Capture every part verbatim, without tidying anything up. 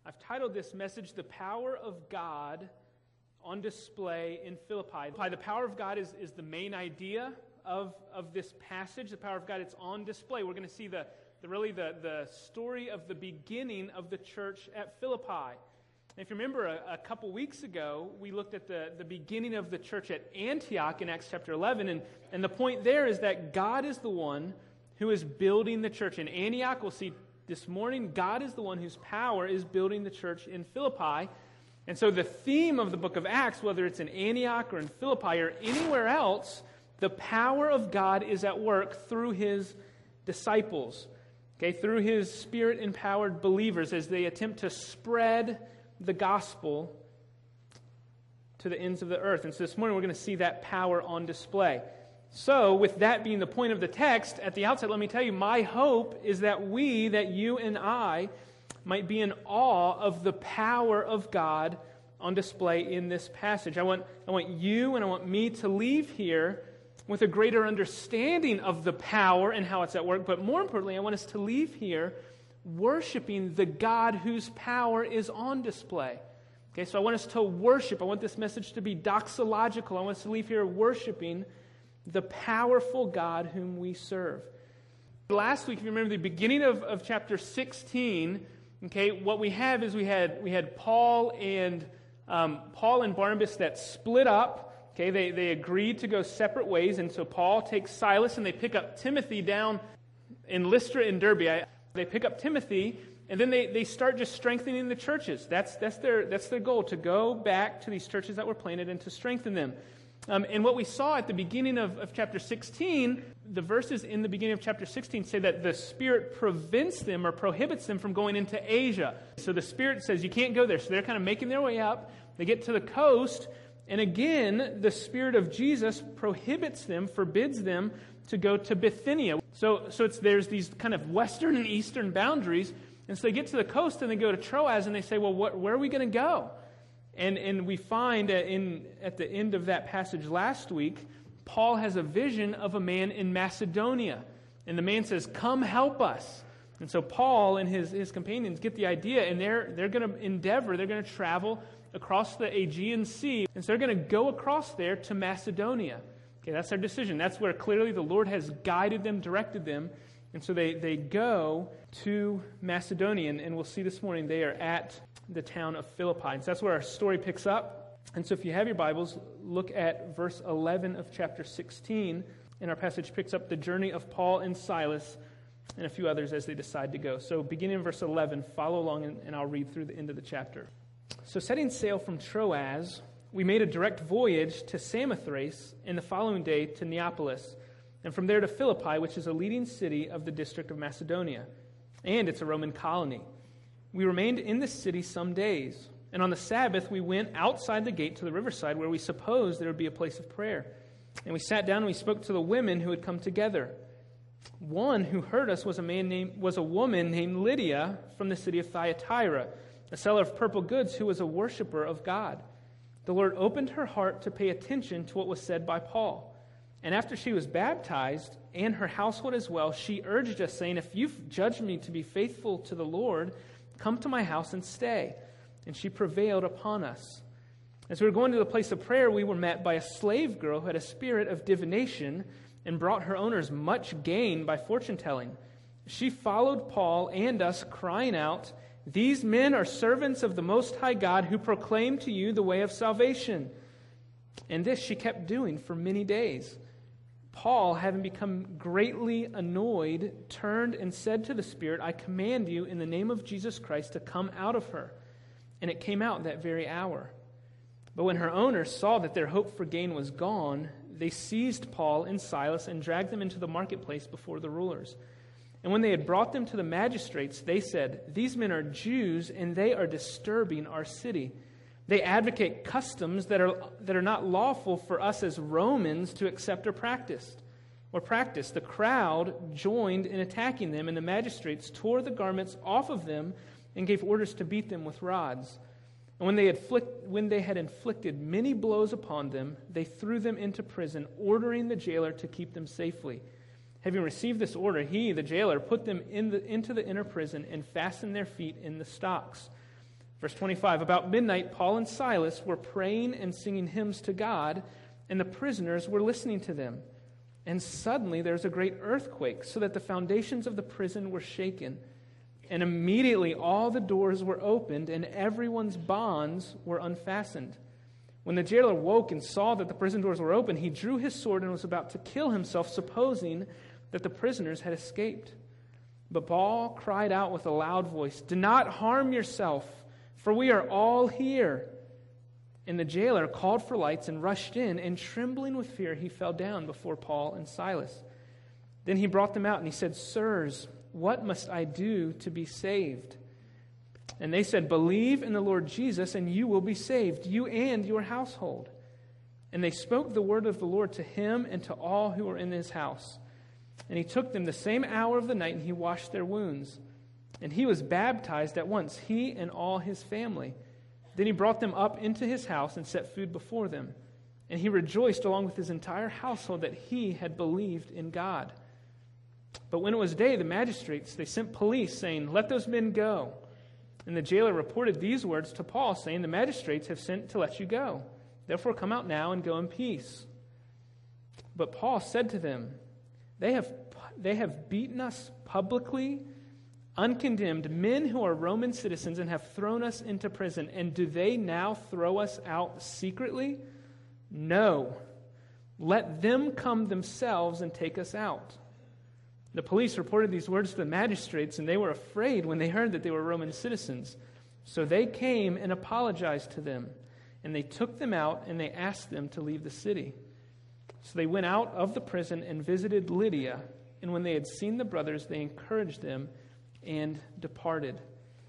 I've titled this message, The Power of God on Display in Philippi. The power of God is, is the main idea of, of this passage. The power of God, it's on display. We're going to see the, the really the, the story of the beginning of the church at Philippi. And if you remember, a, a couple weeks ago, we looked at the, the beginning of the church at Antioch in Acts chapter eleven, and, and the point there is that God is the one who is building the church. In Antioch, we'll see this morning, God is the one whose power is building the church in Philippi. And so the theme of the book of Acts, whether it's in Antioch or in Philippi or anywhere else, the power of God is at work through His disciples, okay, through His Spirit-empowered believers as they attempt to spread the gospel to the ends of the earth. And so this morning we're going to see that power on display. So, with that being the point of the text, at the outset, let me tell you, my hope is that we, that you and I, might be in awe of the power of God on display in this passage. I want, I want you and I want me to leave here with a greater understanding of the power and how it's at work, but more importantly, I want us to leave here worshiping the God whose power is on display. Okay, so I want us to worship. I want this message to be doxological. I want us to leave here worshiping the powerful God whom we serve. Last week, if you remember the beginning of, of chapter sixteen, okay, what we have is we had we had Paul and um, Paul and Barnabas that split up. Okay, they, they agreed to go separate ways, and so Paul takes Silas and they pick up Timothy down in Lystra and Derbe. I, they pick up Timothy, and then they, they start just strengthening the churches. That's that's their that's their goal, to go back to these churches that were planted and to strengthen them. Um, and what we saw at the beginning of, of chapter sixteen, the verses in the beginning of chapter sixteen say that the Spirit prevents them or prohibits them from going into Asia. So the Spirit says you can't go there. So they're kind of making their way up. They get to the coast, and again, the Spirit of Jesus prohibits them, forbids them to go to Bithynia. So, so it's there's these kind of western and eastern boundaries, and so they get to the coast and they go to Troas, and they say, well, what, where are we going to go? And and we find in at the end of that passage last week, Paul has a vision of a man in Macedonia. And the man says, come help us. And so Paul and his, his companions get the idea, and they're they're going to endeavor, they're going to travel across the Aegean Sea. And so they're going to go across there to Macedonia. Okay, that's their decision. That's where clearly the Lord has guided them, directed them. And so they, they go to Macedonia. And, and we'll see this morning they are at the town of Philippi. And so that's where our story picks up. And so if you have your Bibles, look at verse eleven of chapter sixteen. And our passage picks up the journey of Paul and Silas and a few others as they decide to go. So beginning in verse eleven, follow along and, and I'll read through the end of the chapter. So setting sail from Troas, we made a direct voyage to Samothrace, and the following day to Neapolis, and from there to Philippi, which is a leading city of the district of Macedonia, and it's a Roman colony. We remained in the city some days, and on the Sabbath we went outside the gate to the riverside where we supposed there would be a place of prayer. And we sat down and we spoke to the women who had come together. One who heard us was a man named was a woman named Lydia from the city of Thyatira, a seller of purple goods who was a worshiper of God. The Lord opened her heart to pay attention to what was said by Paul. And after she was baptized, and her household as well, she urged us, saying, if you've judged me to be faithful to the Lord, come to my house and stay. And she prevailed upon us. As we were going to the place of prayer, we were met by a slave girl who had a spirit of divination and brought her owners much gain by fortune-telling. She followed Paul and us, crying out, these men are servants of the Most High God who proclaim to you the way of salvation. And this she kept doing for many days. Paul, having become greatly annoyed, turned and said to the Spirit, I command you in the name of Jesus Christ to come out of her. And it came out that very hour. But when her owners saw that their hope for gain was gone, they seized Paul and Silas and dragged them into the marketplace before the rulers. And when they had brought them to the magistrates, they said, these men are Jews, and they are disturbing our city. They advocate customs that are that are not lawful for us as Romans to accept or practice. Or practice. The crowd joined in attacking them, and the magistrates tore the garments off of them and gave orders to beat them with rods. And when they had flick, when they had inflicted many blows upon them, they threw them into prison, ordering the jailer to keep them safely. Having received this order, he, the jailer, put them in the, into the inner prison and fastened their feet in the stocks. Verse twenty-five, about midnight, Paul and Silas were praying and singing hymns to God, and the prisoners were listening to them. And suddenly there was a great earthquake, so that the foundations of the prison were shaken. And immediately all the doors were opened, and everyone's bonds were unfastened. When the jailer woke and saw that the prison doors were open, he drew his sword and was about to kill himself, supposing that the prisoners had escaped. But Paul cried out with a loud voice, "Do not harm yourself, for we are all here." And the jailer called for lights and rushed in, and trembling with fear, he fell down before Paul and Silas. Then he brought them out, and he said, "Sirs, what must I do to be saved?" And they said, "Believe in the Lord Jesus, and you will be saved, you and your household." And they spoke the word of the Lord to him and to all who were in his house. And he took them the same hour of the night, and he washed their wounds. And he was baptized at once, he and all his family. Then he brought them up into his house and set food before them. And he rejoiced along with his entire household that he had believed in God. But when it was day, the magistrates, they sent police, saying, "Let those men go." And the jailer reported these words to Paul, saying, "The magistrates have sent to let you go. Therefore come out now and go in peace." But Paul said to them, They have, they have beaten us publicly, uncondemned, men who are Roman citizens, and have thrown us into prison. And do they now throw us out secretly? No. Let them come themselves and take us out. The police reported these words to the magistrates, and they were afraid when they heard that they were Roman citizens. So they came and apologized to them, and they took them out, and they asked them to leave the city. So they went out of the prison and visited Lydia, and when they had seen the brothers, they encouraged them and departed.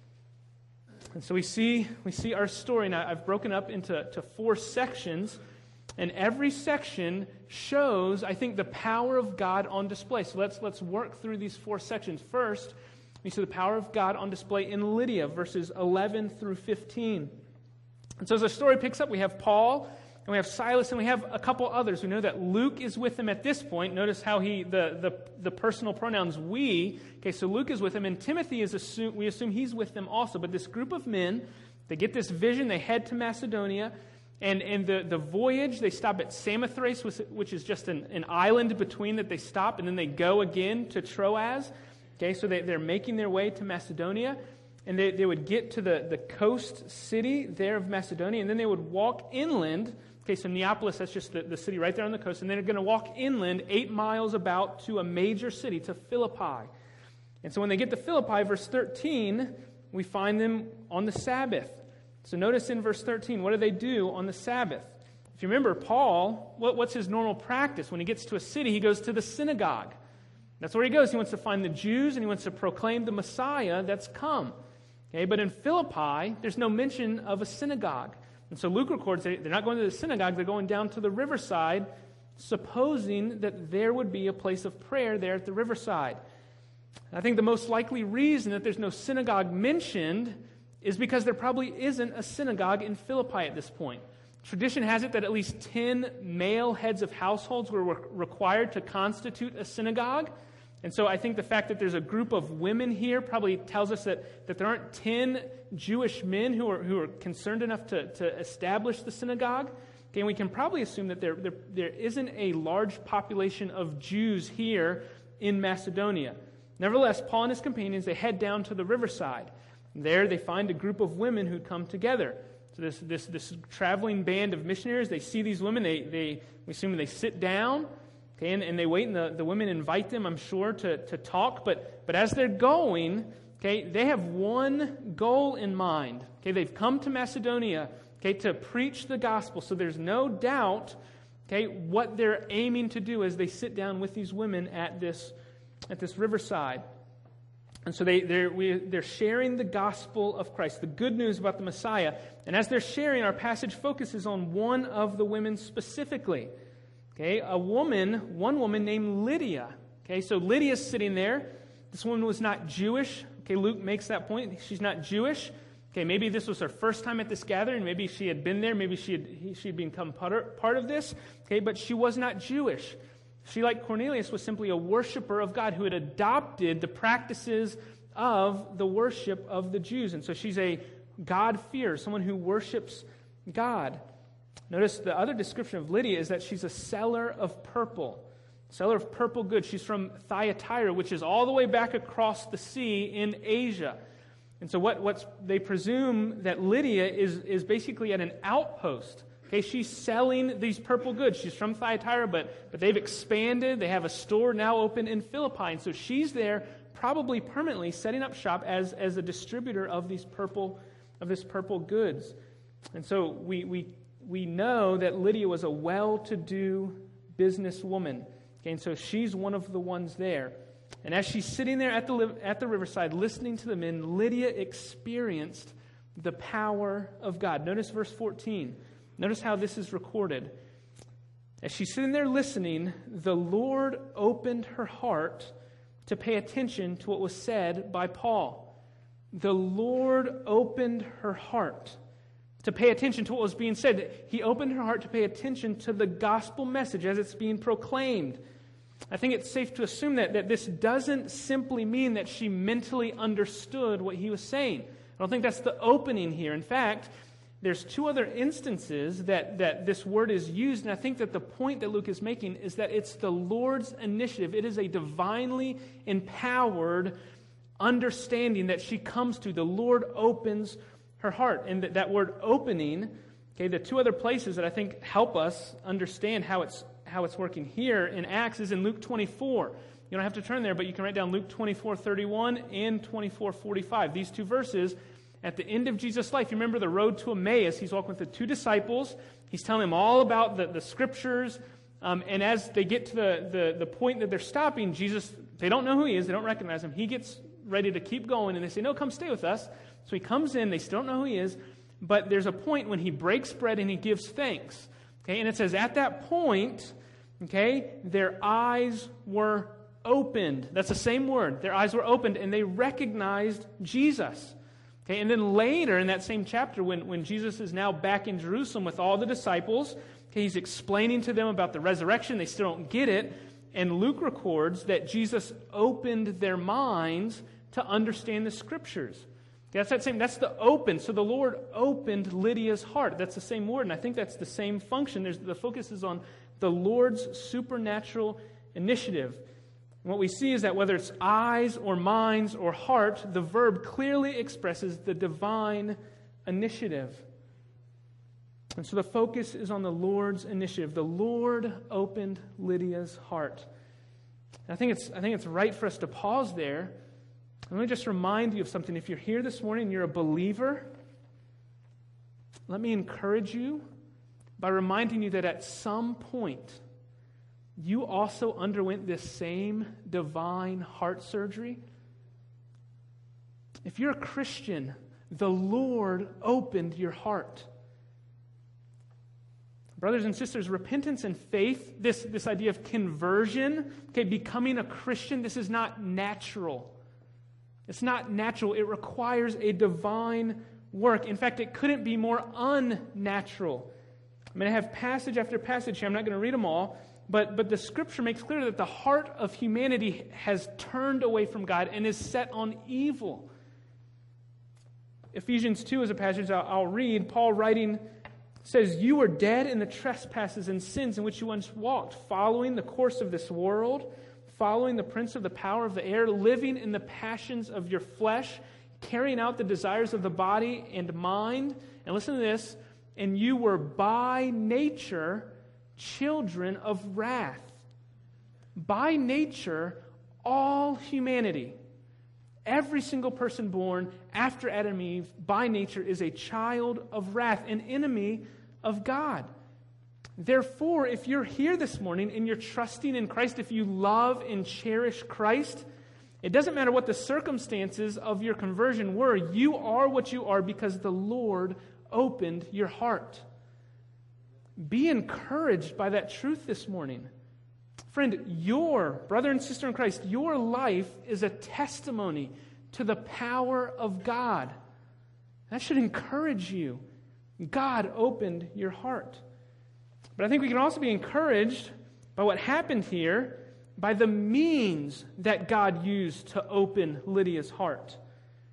And so we see we see our story. Now, I've broken up into to four sections, and every section shows, I think, the power of God on display. So let's let's work through these four sections. First, we see the power of God on display in Lydia, verses eleven through fifteen. And so as the story picks up, we have Paul, and we have Silas, and we have a couple others. We know that Luke is with them at this point. Notice how he the the, the personal pronouns we. Okay, so Luke is with them, and Timothy is assume we assume he's with them also. But this group of men, they get this vision. They head to Macedonia, and and the the voyage they stop at Samothrace, which is just an, an island between that they stop, and then they go again to Troas. Okay, so they they're making their way to Macedonia. And they, they would get to the, the coast city there of Macedonia, and then they would walk inland. Okay, so Neapolis, that's just the, the city right there on the coast. And they're going to walk inland eight miles about to a major city, to Philippi. And so when they get to Philippi, verse thirteen, we find them on the Sabbath. So notice in verse thirteen, what do they do on the Sabbath? If you remember, Paul, what, what's his normal practice? When he gets to a city, he goes to the synagogue. That's where he goes. He wants to find the Jews, and he wants to proclaim the Messiah that's come. Okay, but in Philippi, there's no mention of a synagogue. And so Luke records that they're not going to the synagogue, they're going down to the riverside, supposing that there would be a place of prayer there at the riverside. I think the most likely reason that there's no synagogue mentioned is because there probably isn't a synagogue in Philippi at this point. Tradition has it that at least ten male heads of households were re- required to constitute a synagogue. And so I think the fact that there's a group of women here probably tells us that, that there aren't ten Jewish men who are who are concerned enough to, to establish the synagogue. Okay, and we can probably assume that there, there, there isn't a large population of Jews here in Macedonia. Nevertheless, Paul and his companions, they head down to the riverside. There they find a group of women who'd come together. So this this this traveling band of missionaries, they see these women, they, they we assume they sit down. Okay, and, and they wait, and the, the women invite them, I'm sure, to, to talk. But but as they're going, okay, they have one goal in mind. Okay, they've come to Macedonia, okay, to preach the gospel. So there's no doubt, okay, what they're aiming to do as they sit down with these women at this at this riverside. And so they they're we, they're sharing the gospel of Christ, the good news about the Messiah. And as they're sharing, our passage focuses on one of the women specifically. Okay, a woman, one woman named Lydia. Okay, so Lydia's sitting there. This woman was not Jewish. Okay, Luke makes that point. She's not Jewish. Okay, maybe this was her first time at this gathering. Maybe she had been there. Maybe she had she had become part of this. Okay, but she was not Jewish. She, like Cornelius, was simply a worshiper of God who had adopted the practices of the worship of the Jews. And so she's a God-fearer, someone who worships God. Notice the other description of Lydia is that she's a seller of purple. Seller of purple goods. She's from Thyatira, which is all the way back across the sea in Asia. And so what what's, they presume that Lydia is, is basically at an outpost. Okay, she's selling these purple goods. She's from Thyatira, but, but they've expanded. They have a store now open in Philippi. And so she's there probably permanently setting up shop as, as a distributor of these purple of this purple goods. And so we we we know that Lydia was a well-to-do businesswoman. Okay, and so she's one of the ones there. And as she's sitting there at the at the riverside listening to the men, Lydia experienced the power of God. Notice verse fourteen. Notice how this is recorded. As she's sitting there listening, the Lord opened her heart to pay attention to what was said by Paul. The Lord opened her heart to pay attention to what was being said. He opened her heart to pay attention to the gospel message as it's being proclaimed. I think it's safe to assume that, that this doesn't simply mean that she mentally understood what he was saying. I don't think that's the opening here. In fact, there's two other instances that, that this word is used, and I think that the point that Luke is making is that it's the Lord's initiative. It is a divinely empowered understanding that she comes to. The Lord opens her heart. And that, that word opening, okay, the two other places that I think help us understand how it's how it's working here in Acts is in Luke twenty-four. You don't have to turn there, but you can write down Luke twenty-four thirty-one and twenty-four forty-five. These two verses, at the end of Jesus' life, you remember the road to Emmaus. He's walking with the two disciples. He's telling them all about the, the Scriptures. Um, and as they get to the, the, the point that they're stopping, Jesus, they don't know who he is. They don't recognize him. He gets ready to keep going, and they say, no, come stay with us. So he comes in. They still don't know who he is. But there's a point when he breaks bread and he gives thanks. Okay, and it says, at that point, okay, their eyes were opened. That's the same word. Their eyes were opened, and they recognized Jesus. Okay, and then later in that same chapter, when, when Jesus is now back in Jerusalem with all the disciples, okay, he's explaining to them about the resurrection. They still don't get it. And Luke records that Jesus opened their minds to understand the Scriptures. Okay, that's that same. That's the open. So the Lord opened Lydia's heart. That's the same word, and I think that's the same function. There's the focus is on the Lord's supernatural initiative. And what we see is that whether it's eyes or minds or heart, the verb clearly expresses the divine initiative. And so the focus is on the Lord's initiative. The Lord opened Lydia's heart. And I think it's I think it's right for us to pause there. Let me just remind you of something. If you're here this morning and you're a believer, let me encourage you by reminding you that at some point, you also underwent this same divine heart surgery. If you're a Christian, the Lord opened your heart. Brothers and sisters, repentance and faith, this, this idea of conversion, okay, becoming a Christian, this is not natural. It's not natural. It requires a divine work. In fact, it couldn't be more unnatural. I'm going to have passage after passage here. I'm not going to read them all. But, but the Scripture makes clear that the heart of humanity has turned away from God and is set on evil. Ephesians two is a passage I'll, I'll read. Paul writing says, you were dead in the trespasses and sins in which you once walked, following the course of this world, following the prince of the power of the air, living in the passions of your flesh, carrying out the desires of the body and mind. And listen to this, and you were by nature children of wrath. By nature, all humanity, every single person born after Adam and Eve, by nature is a child of wrath, an enemy of God. Therefore, if you're here this morning and you're trusting in Christ, if you love and cherish Christ, it doesn't matter what the circumstances of your conversion were. You are what you are because the Lord opened your heart. Be encouraged by that truth this morning. Friend, your brother and sister in Christ, your life is a testimony to the power of God. That should encourage you. God opened your heart. But I think we can also be encouraged by what happened here, by the means that God used to open Lydia's heart.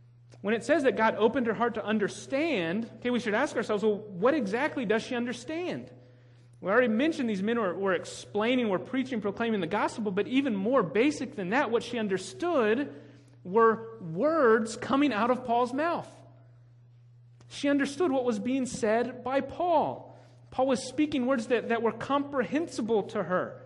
when it says that God opened her heart to understand, okay, we should ask ourselves, well, what exactly does she understand? We already mentioned these men were, were explaining, were preaching, proclaiming the gospel, but even more basic than that, what she understood were words coming out of Paul's mouth. She understood what was being said by Paul. Paul was speaking words that, that were comprehensible to her.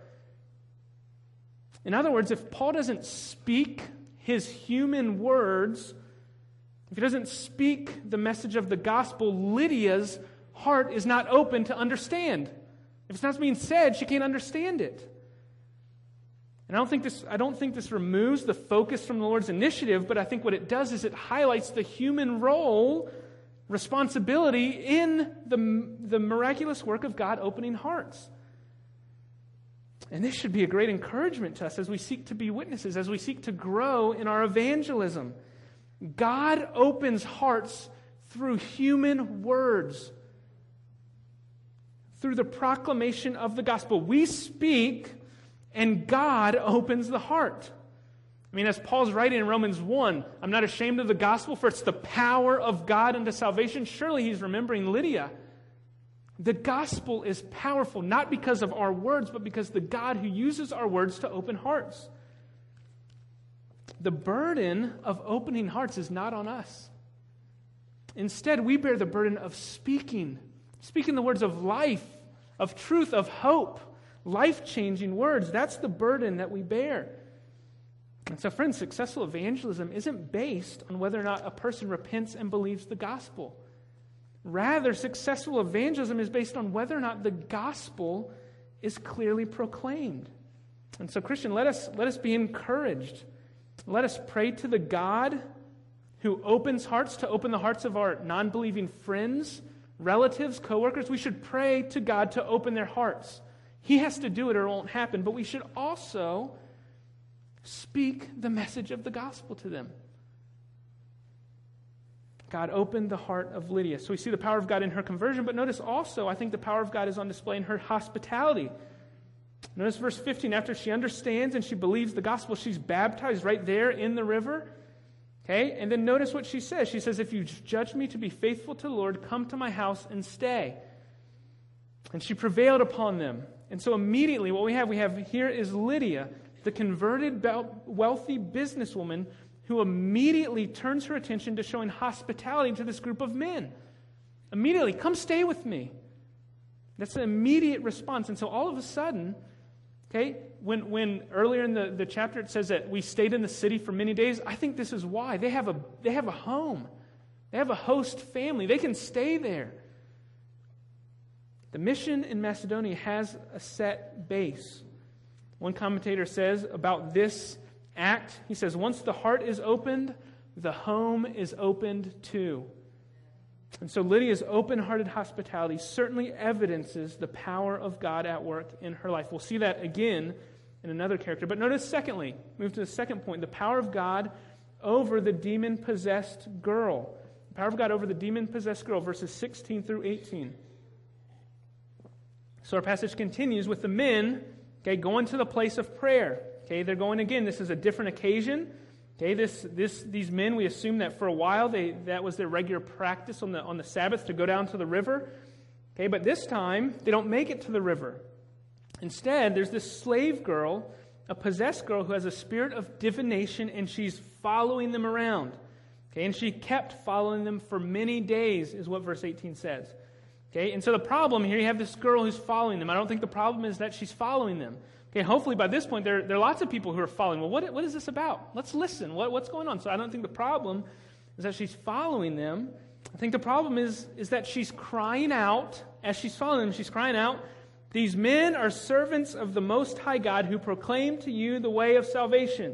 In other words, if Paul doesn't speak his human words, if he doesn't speak the message of the gospel, Lydia's heart is not open to understand. If it's not being said, she can't understand it. And I don't think this, I don't think this removes the focus from the Lord's initiative, but I think what it does is it highlights the human role, responsibility in the, the miraculous work of God opening hearts. And this should be a great encouragement to us as we seek to be witnesses, as we seek to grow in our evangelism. God opens hearts through human words, through the proclamation of the gospel. We speak, and God opens the heart. I mean, as Paul's writing in Romans one, I'm not ashamed of the gospel, for it's the power of God unto salvation. Surely he's remembering Lydia. The gospel is powerful, not because of our words, but because the God who uses our words to open hearts. The burden of opening hearts is not on us. Instead, we bear the burden of speaking, speaking the words of life, of truth, of hope, life-changing words. That's the burden that we bear. And so, friends, successful evangelism isn't based on whether or not a person repents and believes the gospel. Rather, successful evangelism is based on whether or not the gospel is clearly proclaimed. And so, Christian, let us, let us be encouraged. Let us pray to the God who opens hearts, to open the hearts of our non-believing friends, relatives, co-workers. We should pray to God to open their hearts. He has to do it or it won't happen. But we should also speak the message of the gospel to them. God opened the heart of Lydia. So we see the power of God in her conversion, but notice also, I think the power of God is on display in her hospitality. Notice verse fifteen, after she understands and she believes the gospel, she's baptized right there in the river. Okay, and then notice what she says. She says, if you judge me to be faithful to the Lord, come to my house and stay. And she prevailed upon them. And so immediately what we have, we have here is Lydia, the converted wealthy businesswoman who immediately turns her attention to showing hospitality to this group of men. Immediately, come stay with me. That's an immediate response. And so all of a sudden, okay, when, when earlier in the, the chapter it says that we stayed in the city for many days, I think this is why. They have a, they have a home. They have a host family. They can stay there. The mission in Macedonia has a set base. One commentator says about this act, he says, once the heart is opened, the home is opened too. And so Lydia's open-hearted hospitality certainly evidences the power of God at work in her life. We'll see that again in another character. But notice, secondly, move to the second point, the power of God over the demon-possessed girl. The power of God over the demon-possessed girl, verses sixteen through eighteen. So our passage continues with the men, okay, going to the place of prayer. Okay, they're going again. This is a different occasion. Okay, this this these men, we assume that for a while they that was their regular practice on the on the Sabbath to go down to the river. Okay, but this time they don't make it to the river. Instead, there's this slave girl, a possessed girl who has a spirit of divination, and she's following them around. Okay, and she kept following them for many days, is what verse eighteen says. Okay, and so the problem here, you have this girl who's following them. I don't think the problem is that she's following them. Okay, hopefully by this point there, there are lots of people who are following. Well, what, what is this about? Let's listen. What, what's going on? So I don't think the problem is that she's following them. I think the problem is, is that she's crying out, as she's following them, she's crying out, these men are servants of the Most High God who proclaim to you the way of salvation.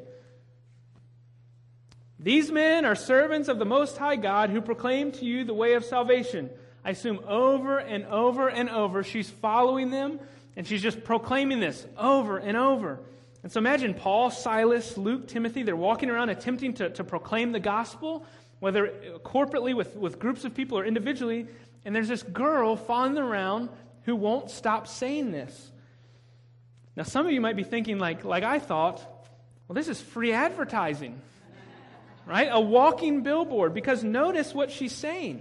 These men are servants of the Most High God who proclaim to you the way of salvation. I assume over and over and over she's following them, and she's just proclaiming this over and over. And so imagine Paul, Silas, Luke, Timothy, they're walking around attempting to, to proclaim the gospel, whether corporately with, with groups of people or individually, and there's this girl following them around who won't stop saying this. Now some of you might be thinking like, like I thought, well, this is free advertising. right? A walking billboard, because notice what she's saying.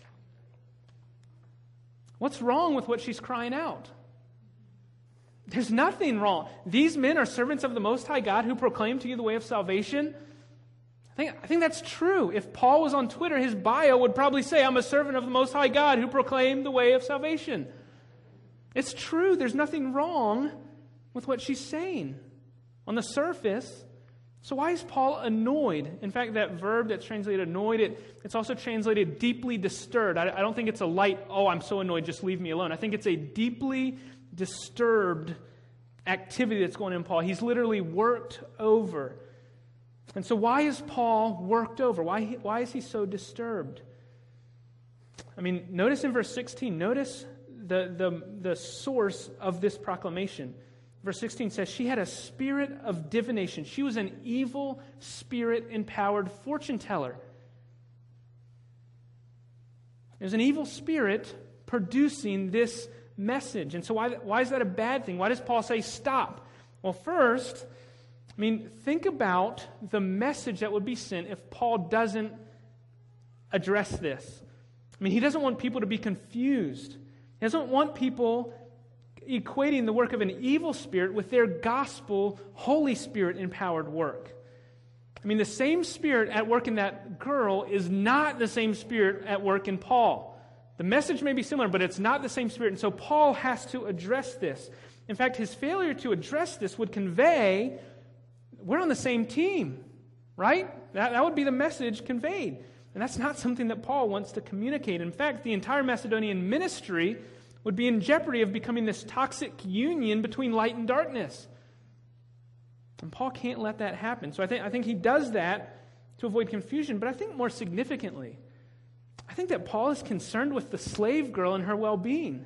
What's wrong with what she's crying out? There's nothing wrong. These men are servants of the Most High God who proclaim to you the way of salvation. I think, I think that's true. If Paul was on Twitter, his bio would probably say, I'm a servant of the Most High God who proclaim the way of salvation. It's true. There's nothing wrong with what she's saying on the surface. So why is Paul annoyed? In fact, that verb that's translated annoyed, it, it's also translated deeply disturbed. I, I don't think it's a light, oh, I'm so annoyed, just leave me alone. I think it's a deeply disturbed activity that's going on in Paul. He's literally worked over. And so why is Paul worked over? Why, why is he so disturbed? I mean, notice in verse sixteen, notice the, the, the source of this proclamation. Verse sixteen says, she had a spirit of divination. She was an evil spirit-empowered fortune teller. There's an evil spirit producing this message. And so why, why is that a bad thing? Why does Paul say stop? Well, first, I mean, think about the message that would be sent if Paul doesn't address this. I mean, he doesn't want people to be confused. He doesn't want people equating the work of an evil spirit with their gospel, Holy Spirit-empowered work. I mean, the same spirit at work in that girl is not the same spirit at work in Paul. The message may be similar, but it's not the same spirit. And so Paul has to address this. In fact, his failure to address this would convey, we're on the same team, right? That, that would be the message conveyed. And that's not something that Paul wants to communicate. In fact, the entire Macedonian ministry would be in jeopardy of becoming this toxic union between light and darkness. And Paul can't let that happen. So I think, I think he does that to avoid confusion. But I think more significantly, I think that Paul is concerned with the slave girl and her well-being.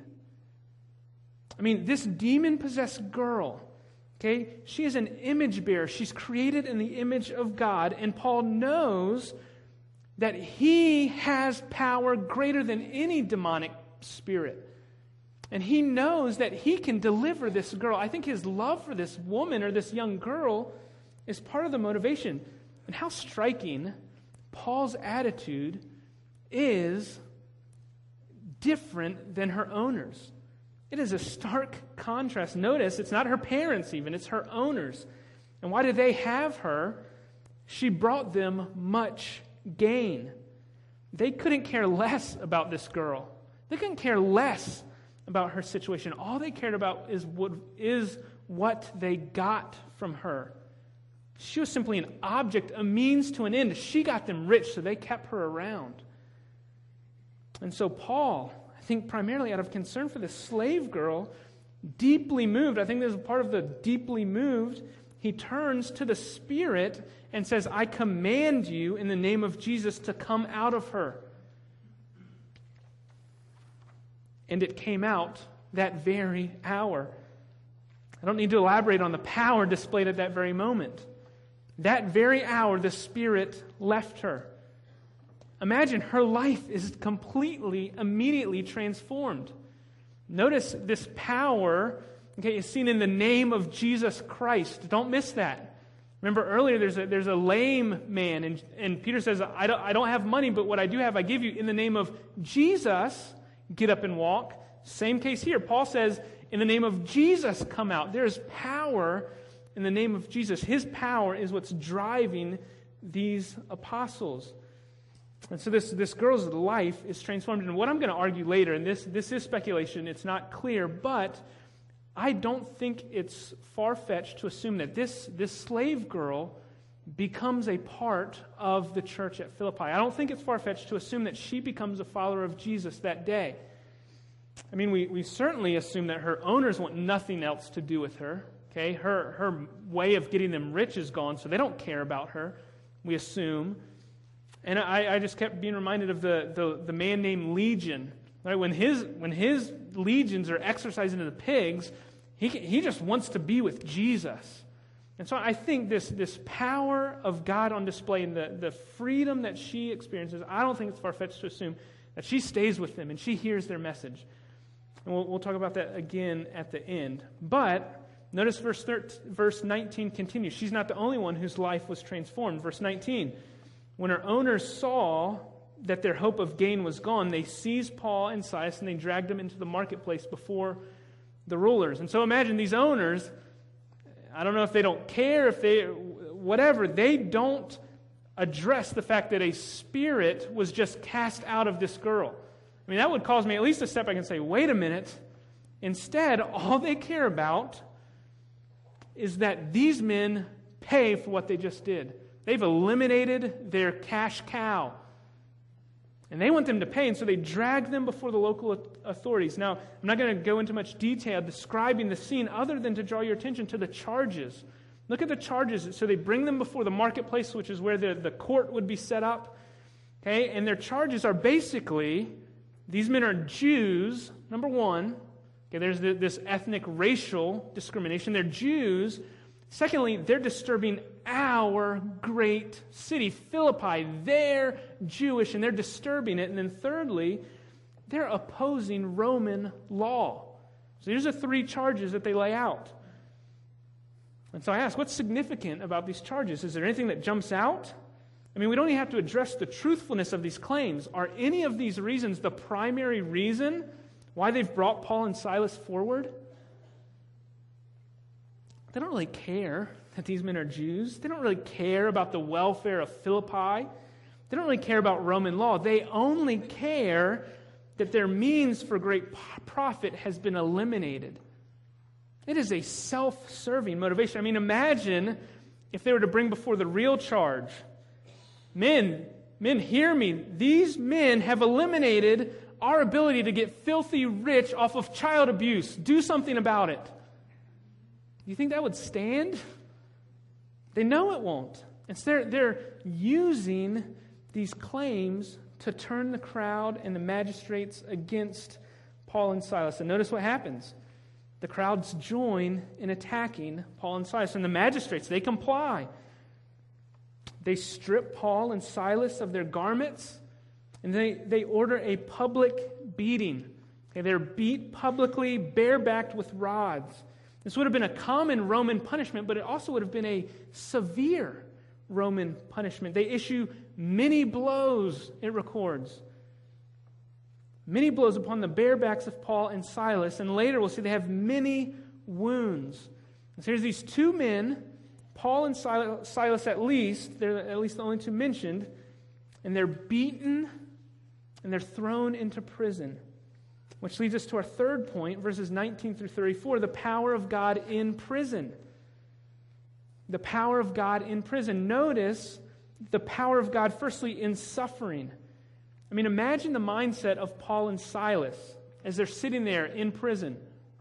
I mean, this demon-possessed girl, okay, she is an image bearer. She's created in the image of God, and Paul knows that he has power greater than any demonic spirit. And he knows that he can deliver this girl. I think his love for this woman or this young girl is part of the motivation. And how striking Paul's attitude is different than her owners. It is a stark contrast. Notice, it's not her parents even, it's her owners. And why did they have her? She brought them much gain. They couldn't care less about this girl. They couldn't care less about her situation. All they cared about is what, is what they got from her. She was simply an object, a means to an end. She got them rich, so they kept her around. And so Paul, I think primarily out of concern for this slave girl, deeply moved, I think this is part of the deeply moved, he turns to the Spirit and says, I command you in the name of Jesus to come out of her. And it came out that very hour. I don't need to elaborate on the power displayed at that very moment. That very hour, the Spirit left her. Imagine her life is completely, immediately transformed. Notice this power, okay, is seen in the name of Jesus Christ. Don't miss that. Remember earlier there's a, there's a lame man, and, and Peter says, I don't, I don't have money, but what I do have I give you. In the name of Jesus, get up and walk. Same case here. Paul says, in the name of Jesus, come out. There's power in the name of Jesus. His power is what's driving these apostles. And so this, this girl's life is transformed. And what I'm going to argue later, and this, this is speculation, it's not clear, but I don't think it's far-fetched to assume that this, this slave girl becomes a part of the church at Philippi. I don't think it's far-fetched to assume that she becomes a follower of Jesus that day. I mean, we, we certainly assume that her owners want nothing else to do with her. Okay, her, her way of getting them rich is gone, so they don't care about her, we assume. And I, I just kept being reminded of the, the, the man named Legion. Right? When his when his legions are exercising the pigs, he he just wants to be with Jesus. And so I think this, this power of God on display and the, the freedom that she experiences, I don't think it's far-fetched to assume that she stays with them and she hears their message. And we'll, we'll talk about that again at the end. But notice verse thirteen, verse nineteen continues. She's not the only one whose life was transformed. Verse nineteen, When her owners saw that their hope of gain was gone, they seized Paul and Silas and they dragged them into the marketplace before the rulers. And so imagine these owners, I don't know if they don't care, if they, whatever, they don't address the fact that a spirit was just cast out of this girl. I mean, that would cause me at least to step back and say, wait a minute. Instead, all they care about is that these men pay for what they just did. They've eliminated their cash cow. And they want them to pay, and so they drag them before the local authorities. Now, I'm not going to go into much detail describing the scene other than to draw your attention to the charges. Look at the charges. So they bring them before the marketplace, which is where the, the court would be set up. Okay, and their charges are basically, these men are Jews, number one. Okay, there's the, this ethnic racial discrimination. They're Jews. Secondly, they're disturbing our great city, Philippi. They're Jewish and they're disturbing it. And then thirdly, they're opposing Roman law. So these are three charges that they lay out. And so I ask, what's significant about these charges? Is there anything that jumps out? I mean, we don't even have to address the truthfulness of these claims. Are any of these reasons the primary reason why they've brought Paul and Silas forward? They don't really care that these men are Jews. They don't really care about the welfare of Philippi. They don't really care about Roman law. They only care that their means for great profit has been eliminated. It is a self-serving motivation. I mean, imagine if they were to bring before the real charge. Men, men, hear me. These men have eliminated our ability to get filthy rich off of child abuse. Do something about it. Do you think that would stand? They know it won't. And so they're, they're using these claims to turn the crowd and the magistrates against Paul and Silas. And notice what happens. The crowds join in attacking Paul and Silas. And the magistrates, they comply. They strip Paul and Silas of their garments, and they, they order a public beating. Okay, they're beat publicly, barebacked with rods. This would have been a common Roman punishment, but it also would have been a severe Roman punishment. They issue many blows, it records. Many blows upon the bare backs of Paul and Silas, and later we'll see they have many wounds. And so here's these two men, Paul and Silas at least, they're at least the only two mentioned, and they're beaten and they're thrown into prison. Which leads us to our third point, verses nineteen through thirty-four, the power of God in prison. The power of God in prison. Notice the power of God, firstly, in suffering. I mean, imagine the mindset of Paul and Silas as they're sitting there in prison.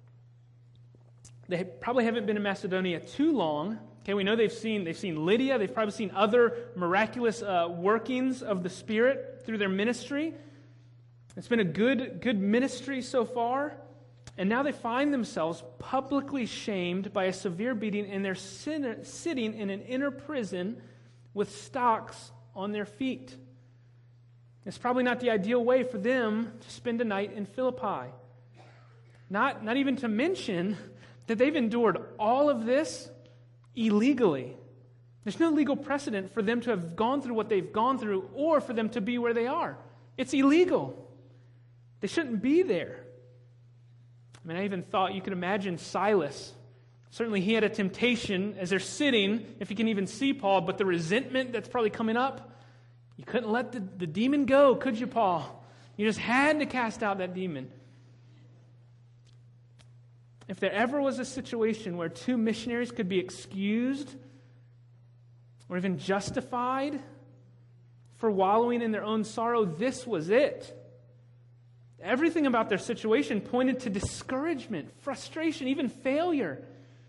They probably haven't been in Macedonia too long. Okay, we know they've seen they've seen Lydia. They've probably seen other miraculous uh, workings of the Spirit through their ministry. It's been a good, good ministry so far. And now they find themselves publicly shamed by a severe beating, and they're sin- sitting in an inner prison with stocks on their feet. It's probably not the ideal way for them to spend a night in Philippi. Not, not even to mention that they've endured all of this illegally. There's no legal precedent for them to have gone through what they've gone through or for them to be where they are. It's illegal. They shouldn't be there. I mean, I even thought you could imagine Silas. Certainly he had a temptation as they're sitting, if you can even see Paul, but the resentment that's probably coming up, you couldn't let the, the demon go, could you, Paul? You just had to cast out that demon. If there ever was a situation where two missionaries could be excused or even justified for wallowing in their own sorrow, this was it. Everything about their situation pointed to discouragement, frustration, even failure.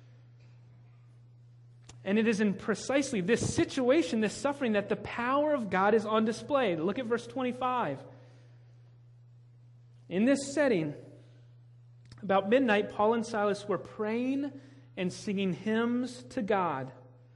And it is in precisely this situation, this suffering, that the power of God is on display. Look at verse twenty-five. In this setting, about midnight, Paul and Silas were praying and singing hymns to God.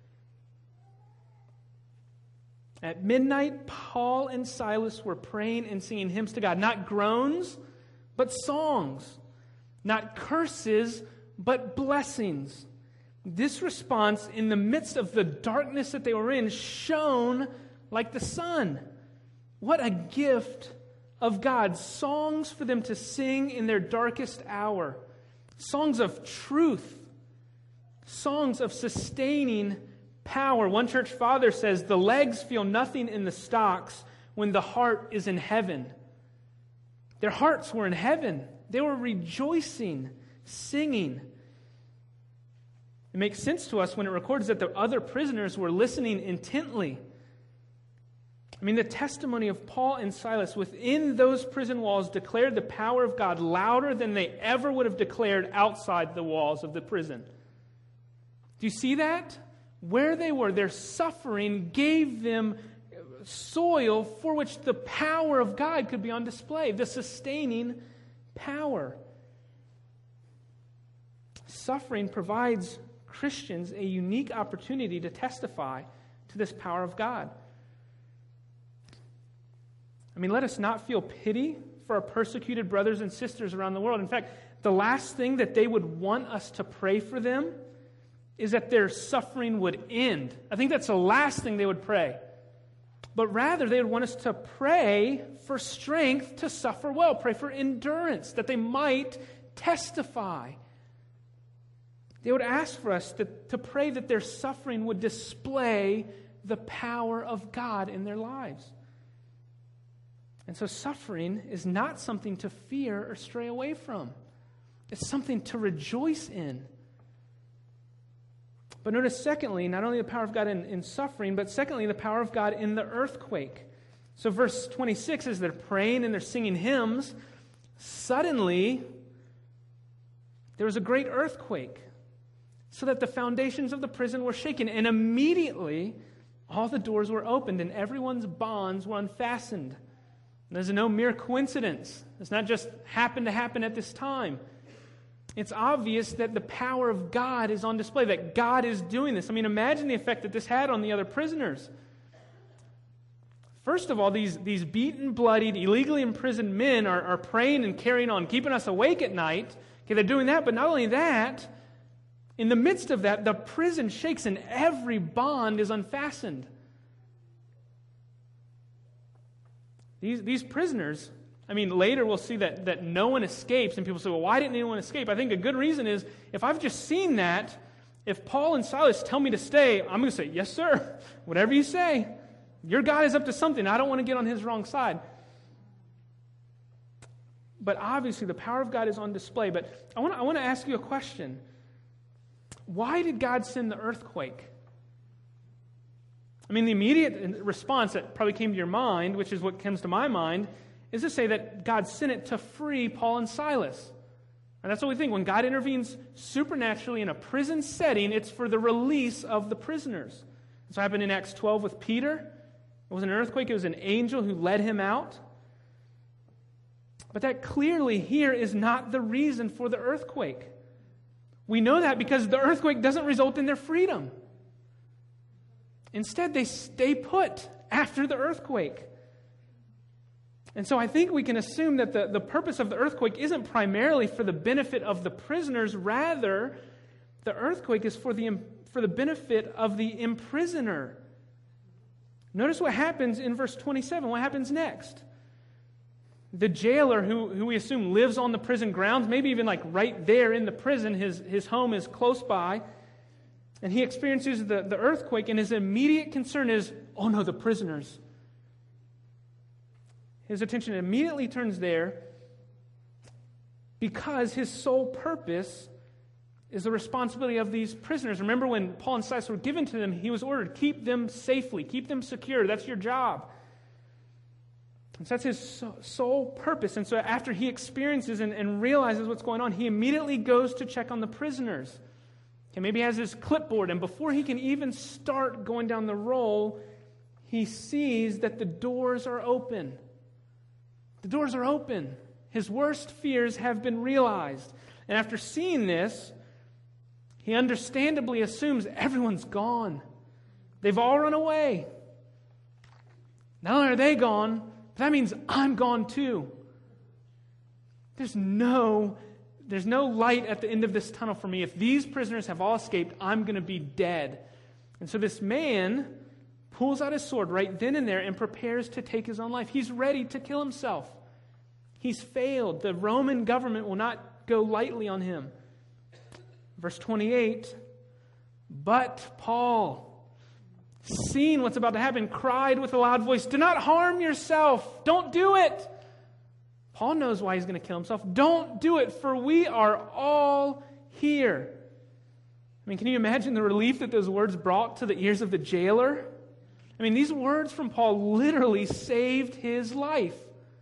At midnight, Paul and Silas were praying and singing hymns to God. Not groans, but songs. Not curses, but blessings. This response, in the midst of the darkness that they were in, shone like the sun. What a gift of God. Songs for them to sing in their darkest hour. Songs of truth. Songs of sustaining power. One church father says, the legs feel nothing in the stocks when the heart is in heaven. Their hearts were in heaven. They were rejoicing, singing. It makes sense to us when it records that the other prisoners were listening intently. I mean, the testimony of Paul and Silas within those prison walls declared the power of God louder than they ever would have declared outside the walls of the prison. Do you see that? Where they were, their suffering gave them soil for which the power of God could be on display, the sustaining power. Suffering provides Christians a unique opportunity to testify to this power of God. I mean, let us not feel pity for our persecuted brothers and sisters around the world. In fact, the last thing that they would want us to pray for them is that their suffering would end. I think that's the last thing they would pray. But rather, they would want us to pray for strength to suffer well. Pray for endurance, that they might testify. They would ask for us to, to pray that their suffering would display the power of God in their lives. And so suffering is not something to fear or stray away from. It's something to rejoice in. But notice, secondly, not only the power of God in, in suffering, but secondly, the power of God in the earthquake. So verse twenty-six, as they're praying and they're singing hymns, suddenly there was a great earthquake, so that the foundations of the prison were shaken. And immediately all the doors were opened and everyone's bonds were unfastened. And there's no mere coincidence. It's not just happened to happen at this time. It's obvious that the power of God is on display, that God is doing this. I mean, imagine the effect that this had on the other prisoners. First of all, these, these beaten, bloodied, illegally imprisoned men are, are praying and carrying on, keeping us awake at night. Okay, they're doing that, but not only that, in the midst of that, the prison shakes and every bond is unfastened. These, these prisoners, I mean, later we'll see that, that no one escapes, and people say, well, why didn't anyone escape? I think a good reason is, if I've just seen that, if Paul and Silas tell me to stay, I'm going to say, yes, sir, whatever you say. Your God is up to something. I don't want to get on his wrong side. But obviously, the power of God is on display. But I want to, I want to ask you a question. Why did God send the earthquake? I mean, the immediate response that probably came to your mind, which is what comes to my mind, is to say that God sent it to free Paul and Silas. And that's what we think. When God intervenes supernaturally in a prison setting, it's for the release of the prisoners. That's what happened in Acts twelve with Peter. It wasn't an earthquake, it was an angel who led him out. But that clearly here is not the reason for the earthquake. We know that because the earthquake doesn't result in their freedom. Instead, they stay put after the earthquake. And so I think we can assume that the, the purpose of the earthquake isn't primarily for the benefit of the prisoners. Rather, the earthquake is for the, for the benefit of the imprisoner. Notice what happens in verse twenty-seven. What happens next? The jailer, who, who we assume lives on the prison grounds, maybe even like right there in the prison, his, his home is close by, and he experiences the, the earthquake, and his immediate concern is, oh no, the prisoners. His attention immediately turns there because his sole purpose is the responsibility of these prisoners. Remember when Paul and Silas were given to them, he was ordered, keep them safely, keep them secure. That's your job. And so that's his sole purpose. And so after he experiences and, and realizes what's going on, he immediately goes to check on the prisoners. Okay, maybe he has his clipboard, and before he can even start going down the roll, he sees that the doors are open. The doors are open. His worst fears have been realized. And after seeing this, he understandably assumes everyone's gone. They've all run away. Not only are they gone, but that means I'm gone too. There's no, there's no light at the end of this tunnel for me. If these prisoners have all escaped, I'm going to be dead. And so this man pulls out his sword right then and there and prepares to take his own life. He's ready to kill himself. He's failed. The Roman government will not go lightly on him. Verse twenty-eight, but Paul, seeing what's about to happen, cried with a loud voice, "Do not harm yourself. Don't do it." Paul knows why he's going to kill himself. Don't do it, for we are all here. I mean, can you imagine the relief that those words brought to the ears of the jailer? I mean, these words from Paul literally saved his life.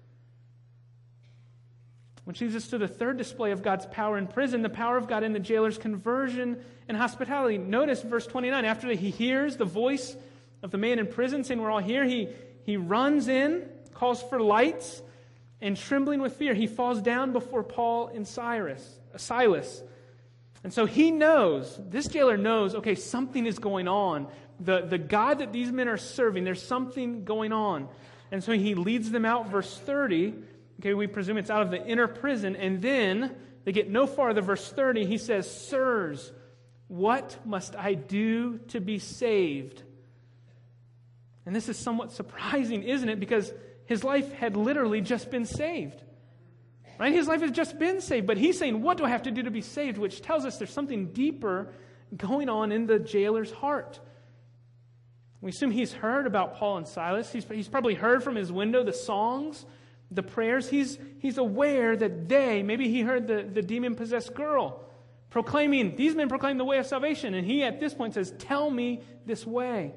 Which leads us to the third display of God's power in prison, the power of God in the jailer's conversion and hospitality. Notice verse twenty-nine, after he hears the voice of the man in prison saying, "We're all here," he, he runs in, calls for lights, and trembling with fear, he falls down before Paul and Cyrus, uh, Silas. And so he knows, this jailer knows, okay, something is going on. The, the God that these men are serving, there's something going on. And so he leads them out, verse thirty. Okay, we presume it's out of the inner prison. And then they get no farther, verse thirty, he says, "Sirs, what must I do to be saved?" And this is somewhat surprising, isn't it? Because his life had literally just been saved. Right? His life has just been saved. But he's saying, what do I have to do to be saved? Which tells us there's something deeper going on in the jailer's heart. We assume he's heard about Paul and Silas. He's, he's probably heard from his window the songs, the prayers. He's, he's aware that they, maybe he heard the, the demon-possessed girl proclaiming, these men proclaim the way of salvation. And he at this point says, "Tell me this way.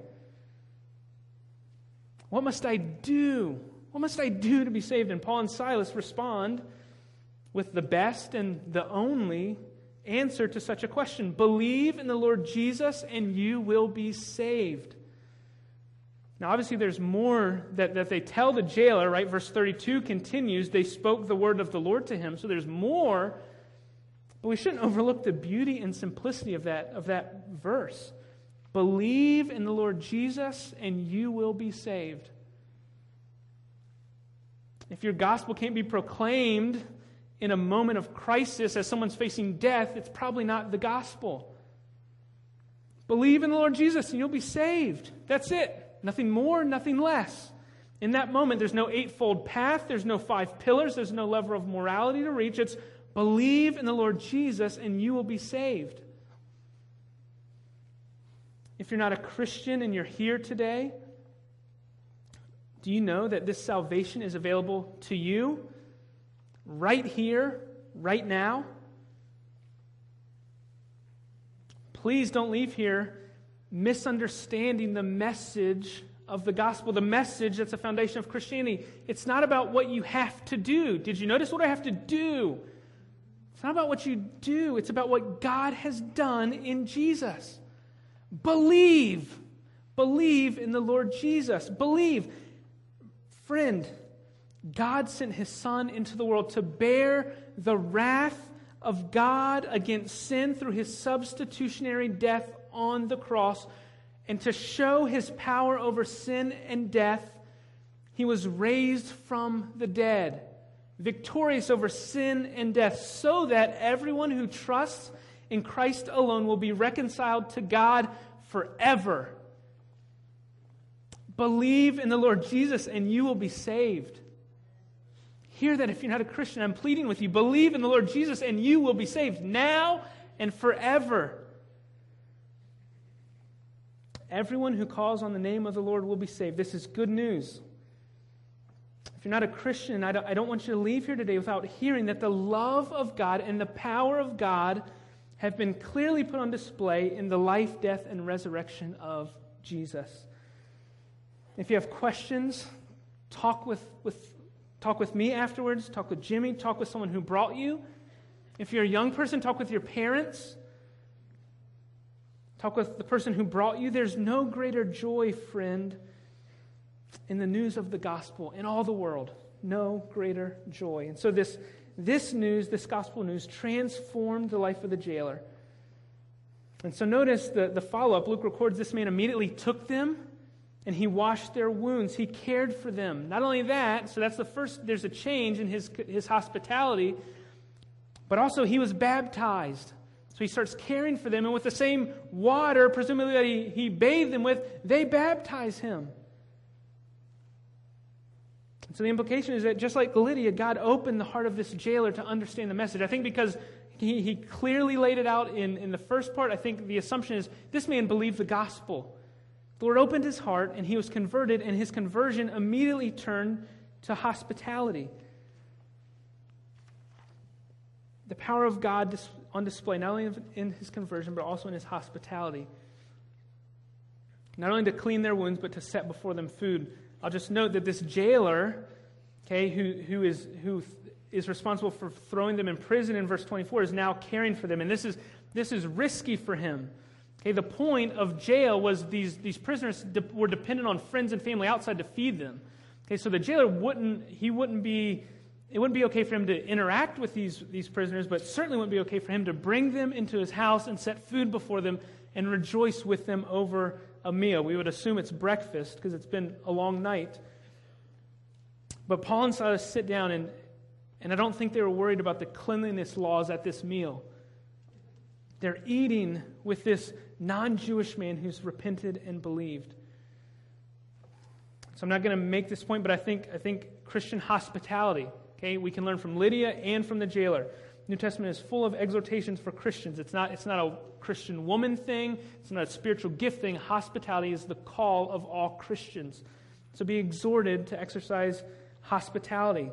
What must I do? What must I do to be saved?" And Paul and Silas respond with the best and the only answer to such a question. Believe in the Lord Jesus and you will be saved. Now, obviously, there's more that, that they tell the jailer, right? Verse thirty-two continues, they spoke the word of the Lord to him. So there's more, but we shouldn't overlook the beauty and simplicity of that, of that verse. Believe in the Lord Jesus and you will be saved. If your gospel can't be proclaimed in a moment of crisis as someone's facing death, it's probably not the gospel. Believe in the Lord Jesus and you'll be saved. That's it. Nothing more, nothing less. In that moment, there's no eightfold path, there's no five pillars, there's no level of morality to reach. It's believe in the Lord Jesus and you will be saved. If you're not a Christian and you're here today, do you know that this salvation is available to you right here, right now? Please don't leave here misunderstanding the message of the gospel, the message that's the foundation of Christianity. It's not about what you have to do. Did you notice what I have to do? It's not about what you do. It's about what God has done in Jesus. Believe. Believe in the Lord Jesus. Believe. Friend, God sent His Son into the world to bear the wrath of God against sin through His substitutionary death on the cross, and to show His power over sin and death, He was raised from the dead, victorious over sin and death, so that everyone who trusts in Christ alone will be reconciled to God forever. Believe in the Lord Jesus and you will be saved. Hear that if you're not a Christian, I'm pleading with you. Believe in the Lord Jesus and you will be saved now and forever. Everyone who calls on the name of the Lord will be saved. This is good news. If you're not a Christian, I don't, I don't want you to leave here today without hearing that the love of God and the power of God have been clearly put on display in the life, death, and resurrection of Jesus. If you have questions, talk with, with, talk with me afterwards, talk with Jimmy, talk with someone who brought you. If you're a young person, talk with your parents. Talk with the person who brought you. There's no greater joy, friend, in the news of the gospel in all the world. No greater joy. And so this, this news, this gospel news, transformed the life of the jailer. And so notice the, the follow-up. Luke records this man immediately took them and he washed their wounds. He cared for them. Not only that, so that's the first, there's a change in his, his hospitality, but also he was baptized. So he starts caring for them, and with the same water, presumably that he, he bathed them with, they baptize him. And so the implication is that just like Lydia, God opened the heart of this jailer to understand the message. I think because he, he clearly laid it out in, in the first part, I think the assumption is this man believed the gospel. The Lord opened his heart, and he was converted, and his conversion immediately turned to hospitality. The power of God on display, not only in his conversion, but also in his hospitality. Not only to clean their wounds, but to set before them food. I'll just note that this jailer, okay, who, who is who is responsible for throwing them in prison in verse twenty-four, is now caring for them. And this is this is risky for him. Okay, the point of jail was these, these prisoners de- were dependent on friends and family outside to feed them. Okay, so the jailer wouldn't, he wouldn't be, it wouldn't be okay for him to interact with these, these prisoners, but certainly wouldn't be okay for him to bring them into his house and set food before them and rejoice with them over a meal. We would assume it's breakfast because it's been a long night. But Paul and Silas sit down, and, and I don't think they were worried about the cleanliness laws at this meal. They're eating with this non-Jewish man who's repented and believed. So I'm not going to make this point, but I think I think Christian hospitality, okay, we can learn from Lydia and from the jailer. The New Testament is full of exhortations for Christians. It's not, it's not a Christian woman thing. It's not a spiritual gift thing. Hospitality is the call of all Christians. So be exhorted to exercise hospitality.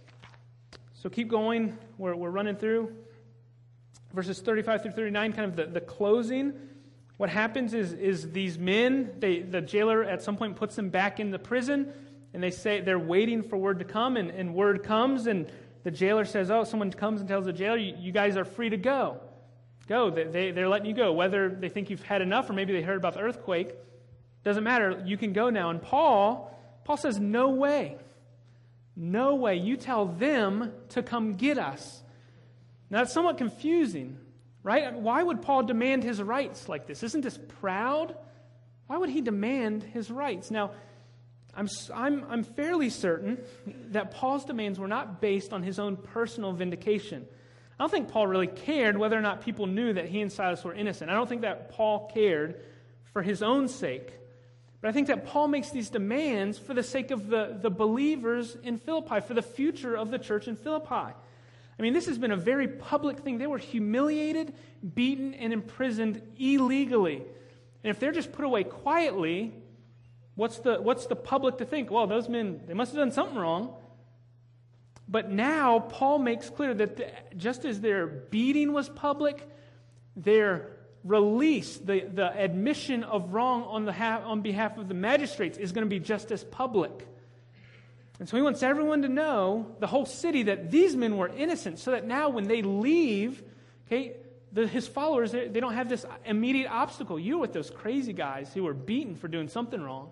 So keep going. We're, we're running through. Verses thirty-five through thirty-nine, kind of the, the closing. What happens is, is these men, they, the jailer at some point puts them back in the prison, and they say they're waiting for word to come, and, and word comes, and the jailer says, oh, someone comes and tells the jailer, you, you guys are free to go. Go. They, they, they're letting you go. Whether they think you've had enough or maybe they heard about the earthquake, doesn't matter. You can go now. And Paul, Paul says, no way. No way. You tell them to come get us. Now, that's somewhat confusing, right? Why would Paul demand his rights like this? Isn't this proud? Why would he demand his rights? Now, I'm, I'm, I'm fairly certain that Paul's demands were not based on his own personal vindication. I don't think Paul really cared whether or not people knew that he and Silas were innocent. I don't think that Paul cared for his own sake. But I think that Paul makes these demands for the sake of the, the believers in Philippi, for the future of the church in Philippi. I mean, this has been a very public thing. They were humiliated, beaten, and imprisoned illegally. And if they're just put away quietly, what's the what's the public to think? Well, those men, they must have done something wrong. But now Paul makes clear that the, just as their beating was public, their release, the, the admission of wrong on, the ha- on behalf of the magistrates is going to be just as public. And so he wants everyone to know, the whole city, that these men were innocent, so that now when they leave, okay, the, his followers, they, they don't have this immediate obstacle. You're with those crazy guys who were beaten for doing something wrong.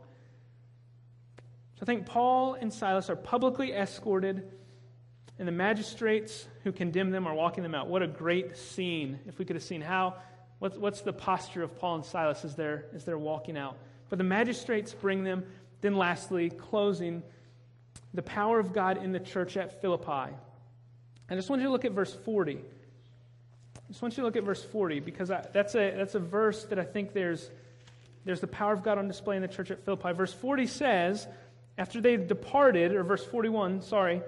So I think Paul and Silas are publicly escorted, and the magistrates who condemn them are walking them out. What a great scene. If we could have seen how, what's, what's the posture of Paul and Silas as they're, as they're walking out. But the magistrates bring them. Then lastly, closing, the power of God in the church at Philippi. I just want you to look at verse forty. I just want you to look at verse forty, because I, that's a that's a verse that I think there's there's the power of God on display in the church at Philippi. Verse forty says, after they departed, or verse forty-one, sorry,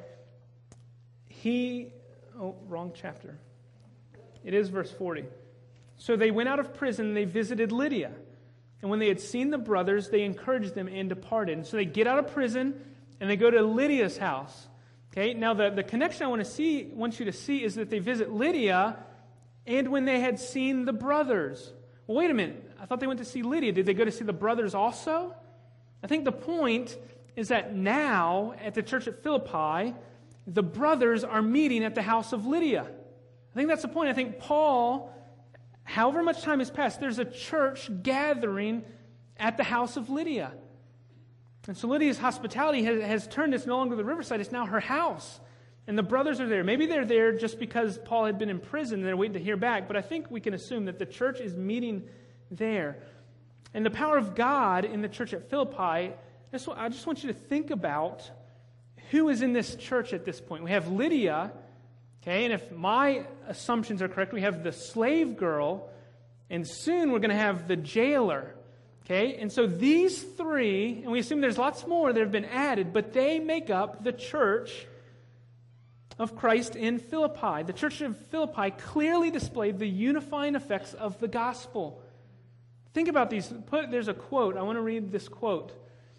he, oh, wrong chapter. It is verse forty. So they went out of prison, and they visited Lydia. And when they had seen the brothers, they encouraged them and departed. And so they get out of prison, and they go to Lydia's house. Okay, now the, the connection I want to see, want you to see is that they visit Lydia, and when they had seen the brothers. Well, wait a minute. I thought they went to see Lydia. Did they go to see the brothers also? I think the point is that now, at the church at Philippi, the brothers are meeting at the house of Lydia. I think that's the point. I think Paul, however much time has passed, there's a church gathering at the house of Lydia. And so Lydia's hospitality has, has turned. It's no longer the riverside. It's now her house. And the brothers are there. Maybe they're there just because Paul had been in prison and they're waiting to hear back. But I think we can assume that the church is meeting there. And the power of God in the church at Philippi, I just, I just want you to think about who is in this church at this point. We have Lydia, Okay, and if my assumptions are correct, we have the slave girl, and soon we're going to have the jailer. Okay, and so these three, and we assume there's lots more that have been added, but they make up the church of Christ in Philippi. The church of Philippi clearly displayed the unifying effects of the gospel. Think about these. Put, there's a quote. I want to read this quote.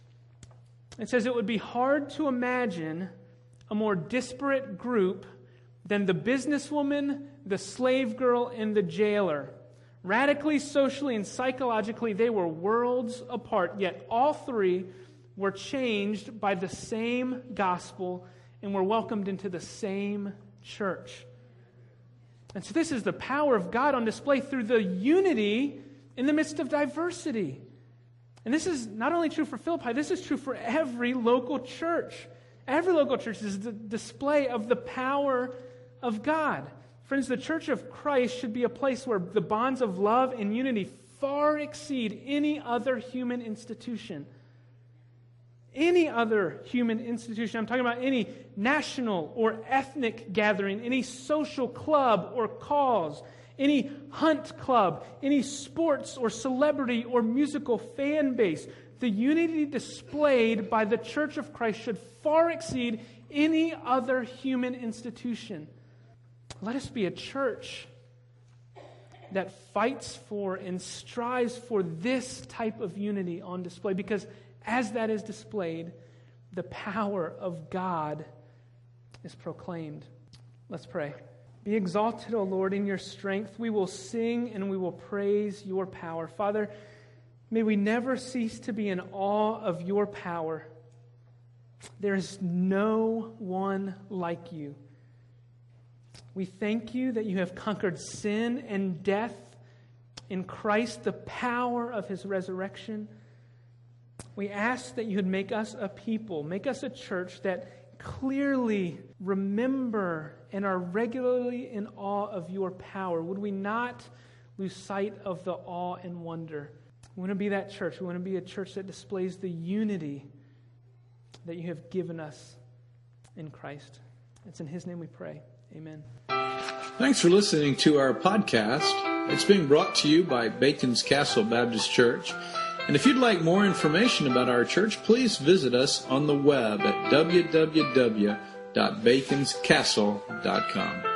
It says, "It would be hard to imagine a more disparate group than the businesswoman, the slave girl, and the jailer. Radically, socially, and psychologically, they were worlds apart, yet all three were changed by the same gospel and were welcomed into the same church." And so this is the power of God on display through the unity in the midst of diversity. And this is not only true for Philippi, this is true for every local church. Every local church is a display of the power of God. Friends, the church of Christ should be a place where the bonds of love and unity far exceed any other human institution. Any other human institution. I'm talking about any national or ethnic gathering, any social club or cause, any hunt club, any sports or celebrity or musical fan base. The unity displayed by the church of Christ should far exceed any other human institution. Let us be a church that fights for and strives for this type of unity on display, because as that is displayed, the power of God is proclaimed. Let's pray. Be exalted, O Lord, in your strength. We will sing and we will praise your power. Father, may we never cease to be in awe of your power. There is no one like you. We thank you that you have conquered sin and death in Christ, the power of his resurrection. We ask that you would make us a people, make us a church that clearly remember and are regularly in awe of your power. Would we not lose sight of the awe and wonder? We want to be that church. We want to be a church that displays the unity that you have given us in Christ. It's in his name we pray. Amen. Thanks for listening to our podcast. It's being brought to you by Bacon's Castle Baptist Church. And if you'd like more information about our church, please visit us on the web at w w w dot bacons castle dot com.